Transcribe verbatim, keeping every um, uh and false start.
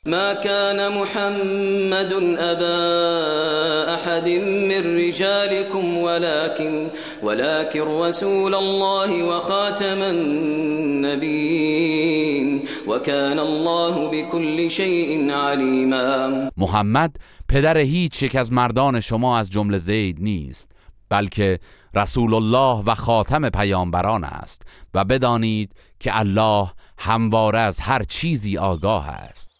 ما كان محمد أبا أحد من رجالكم ولكن ولكن رسول الله وخاتم النبيين وكان الله بكل شيء عليما. محمد پدر هیچ یک از مردان شما از جمله زید نیست، بلکه رسول الله و خاتم پیامبران است و بدانید که الله همواره از هر چیزی آگاه است.